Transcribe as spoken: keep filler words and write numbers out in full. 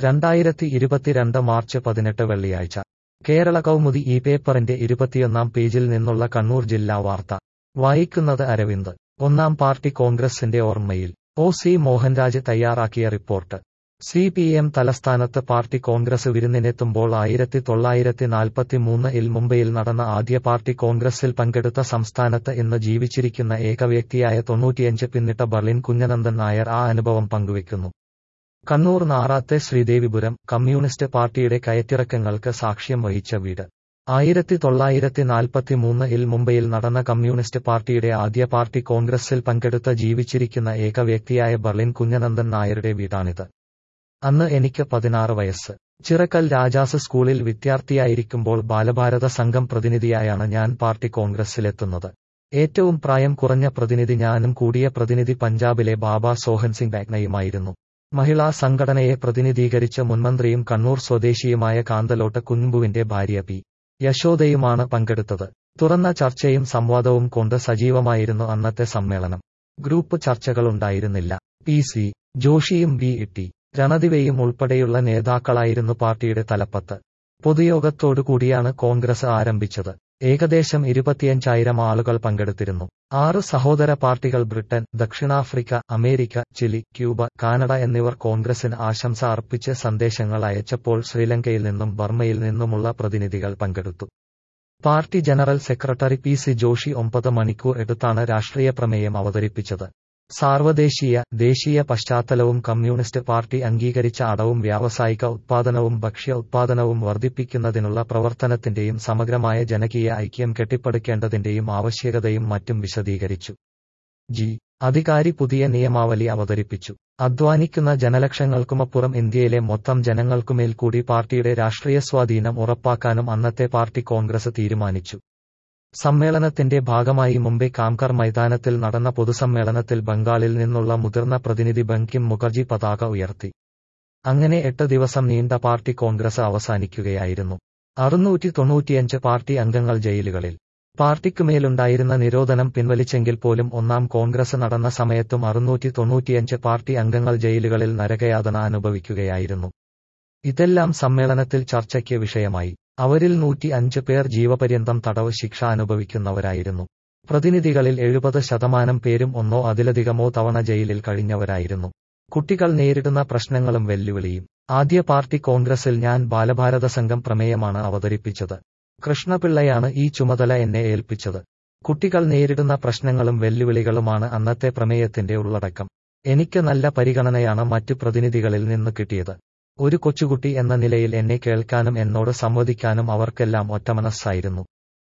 രണ്ടായിരത്തി ഇരുപത്തിരണ്ട് മാർച്ച് പതിനെട്ട് വെള്ളിയാഴ്ച കേരള കൗമുദി ഈ പേപ്പറിന്റെ ഇരുപത്തിയൊന്നാം പേജിൽ നിന്നുള്ള കണ്ണൂർ ജില്ലാ വാർത്ത വായിക്കുന്നത് അരവിന്ദ്. ഒന്നാം പാർട്ടി കോൺഗ്രസിന്റെ ഓർമ്മയിൽ ഒ സി മോഹൻരാജ് തയ്യാറാക്കിയ റിപ്പോർട്ട്. സി പി എം തലസ്ഥാനത്ത് പാർട്ടി കോൺഗ്രസ് വിരുന്നിനെത്തുമ്പോൾ ആയിരത്തി തൊള്ളായിരത്തി നാൽപ്പത്തിമൂന്ന് ഇൽ മുംബൈയിൽ നടന്ന ആദ്യ പാർട്ടി കോൺഗ്രസിൽ പങ്കെടുത്ത സംസ്ഥാനത്ത് ഇന്ന് ജീവിച്ചിരിക്കുന്ന ഏക വ്യക്തിയായ തൊണ്ണൂറ്റിയഞ്ച് പിന്നിട്ട ബർലിൻ കുഞ്ഞനന്ദൻ നായർ ആ അനുഭവം പങ്കുവെക്കുന്നു. കണ്ണൂർ നാറാത്തെ ശ്രീദേവിപുരം കമ്മ്യൂണിസ്റ്റ് പാർട്ടിയുടെ കയറ്റിറക്കങ്ങൾക്ക് സാക്ഷ്യം വഹിച്ച വീട്. ആയിരത്തി തൊള്ളായിരത്തി നാൽപ്പത്തിമൂന്ന് ഇൽ മുംബൈയിൽ നടന്ന കമ്മ്യൂണിസ്റ്റ് പാർട്ടിയുടെ ആദ്യ പാർട്ടി കോൺഗ്രസിൽ പങ്കെടുത്ത ജീവിച്ചിരിക്കുന്ന ഏക വ്യക്തിയായ ബർലിൻ കുഞ്ഞനന്ദൻ നായരുടെ വീടാണിത്. അന്ന് എനിക്ക് പതിനാറ് വയസ്സ്. ചിറക്കൽ രാജാസ് സ്കൂളിൽ വിദ്യാർത്ഥിയായിരിക്കുമ്പോൾ ബാലഭാരത സംഘം പ്രതിനിധിയായാണ് ഞാൻ പാർട്ടി കോൺഗ്രസിലെത്തുന്നത്. ഏറ്റവും പ്രായം കുറഞ്ഞ പ്രതിനിധി ഞാനും കൂടിയ പ്രതിനിധി പഞ്ചാബിലെ ബാബ സോഹൻ സിംഗ് ബാഗ്നയുമായിരുന്നു. മഹിളാ സംഘടനയെ പ്രതിനിധീകരിച്ച മുൻമന്ത്രിയും കണ്ണൂർ സ്വദേശിയുമായ കാന്തലോട്ട് കുഞ്ഞുമ്പുവിന്റെ ഭാര്യ പി യശോദയുമാണ് പങ്കെടുത്തത്. തുറന്ന ചർച്ചയും സംവാദവും കൊണ്ട് സജീവമായിരുന്നു അന്നത്തെ സമ്മേളനം. ഗ്രൂപ്പ് ചർച്ചകളുണ്ടായിരുന്നില്ല. പി സി ജോഷിയും ബി ടി രണദിവയും ഉൾപ്പെടെയുള്ള നേതാക്കളായിരുന്നു പാർട്ടിയുടെ തലപ്പത്ത്. പൊതുയോഗത്തോടുകൂടിയാണ് കോൺഗ്രസ് ആരംഭിച്ചത്. ഏകദേശം ഇരുപത്തിയഞ്ചായിരം ആളുകൾ പങ്കെടുത്തിരുന്നു. ആറ് സഹോദര പാർട്ടികൾ ബ്രിട്ടൻ, ദക്ഷിണാഫ്രിക്ക, അമേരിക്ക, ചിലി, ക്യൂബ, കാനഡ എന്നിവർ കോൺഗ്രസിന് ആശംസ അർപ്പിച്ച് സന്ദേശങ്ങൾ അയച്ചപ്പോൾ ശ്രീലങ്കയിൽ നിന്നും ബർമയിൽ നിന്നുമുള്ള പ്രതിനിധികൾ പങ്കെടുത്തു. Party general secretary P C Joshi ഒമ്പത് മണിക്കൂർ എടുത്താണ് രാഷ്ട്രീയ പ്രമേയം അവതരിപ്പിച്ചത്. സാർവദേശീയ, ദേശീയ പശ്ചാത്തലവും കമ്മ്യൂണിസ്റ്റ് പാർട്ടി അംഗീകരിച്ച അടവും വ്യാവസായിക ഉത്പാദനവും ഭക്ഷ്യ ഉത്പാദനവും വർദ്ധിപ്പിക്കുന്നതിനുള്ള പ്രവർത്തനത്തിന്റെയും സമഗ്രമായ ജനകീയ ഐക്യം കെട്ടിപ്പടുക്കേണ്ടതിന്റെയും ആവശ്യകതയും മറ്റും വിശദീകരിച്ചു. ജി അധികാരി പുതിയ നിയമാവലി അവതരിപ്പിച്ചു. അധ്വാനിക്കുന്ന ജനലക്ഷങ്ങൾക്കുമപ്പുറം ഇന്ത്യയിലെ മൊത്തം ജനങ്ങൾക്കുമേൽ കൂടി പാർട്ടിയുടെ രാഷ്ട്രീയ സ്വാധീനം ഉറപ്പാക്കാനും അന്നത്തെ പാർട്ടി കോൺഗ്രസ് തീരുമാനിച്ചു. സമ്മേളനത്തിന്റെ ഭാഗമായി മുംബൈ കാംകർ മൈതാനത്തിൽ നടന്ന പൊതുസമ്മേളനത്തിൽ ബംഗാളിൽ നിന്നുള്ള മുതിർന്ന പ്രതിനിധി ബങ്കിം മുഖർജി പതാക ഉയർത്തി. അങ്ങനെ എട്ട് ദിവസം നീണ്ട പാർട്ടി കോൺഗ്രസ് അവസാനിക്കുകയായിരുന്നു. അറുന്നൂറ്റി തൊണ്ണൂറ്റിയഞ്ച് പാർട്ടി അംഗങ്ങൾ ജയിലുകളിൽ. പാർട്ടിക്കുമേലുണ്ടായിരുന്ന നിരോധനം പിൻവലിച്ചെങ്കിൽ പോലും ഒന്നാം കോൺഗ്രസ് നടന്ന സമയത്തും അറുന്നൂറ്റി തൊണ്ണൂറ്റിയഞ്ച് പാർട്ടി അംഗങ്ങൾ ജയിലുകളിൽ നരകയാതന അനുഭവിക്കുകയായിരുന്നു. ഇതെല്ലാം സമ്മേളനത്തിൽ ചർച്ചയ്ക്ക് വിഷയമായി. അവരിൽ നൂറ്റി അഞ്ച് പേർ ജീവപര്യന്തം തടവ് ശിക്ഷ അനുഭവിക്കുന്നവരായിരുന്നു. പ്രതിനിധികളിൽ എഴുപത് ശതമാനം പേരും ഒന്നോ അതിലധികമോ തവണ ജയിലിൽ കഴിഞ്ഞവരായിരുന്നു. കുട്ടികൾ നേരിടുന്ന പ്രശ്നങ്ങളും വെല്ലുവിളിയും. ആദ്യ പാർട്ടി കോൺഗ്രസിൽ ഞാൻ ബാലഭാരത സംഘം പ്രമേയമാണ് അവതരിപ്പിച്ചത്. കൃഷ്ണപിള്ളയാണ് ഈ ചുമതല എന്നെ ഏൽപ്പിച്ചത്. കുട്ടികൾ നേരിടുന്ന പ്രശ്നങ്ങളും വെല്ലുവിളികളുമാണ് അന്നത്തെ പ്രമേയത്തിന്റെ ഉള്ളടക്കം. എനിക്ക് നല്ല പരിഗണനയാണ് മറ്റു പ്രതിനിധികളിൽ നിന്ന് കിട്ടിയത്. ഒരു കൊച്ചുകുട്ടി എന്ന നിലയിൽ എന്നെ കേൾക്കാനും എന്നോട് സംവദിക്കാനും അവർക്കെല്ലാം ഒറ്റമനസ്സായിരുന്നു.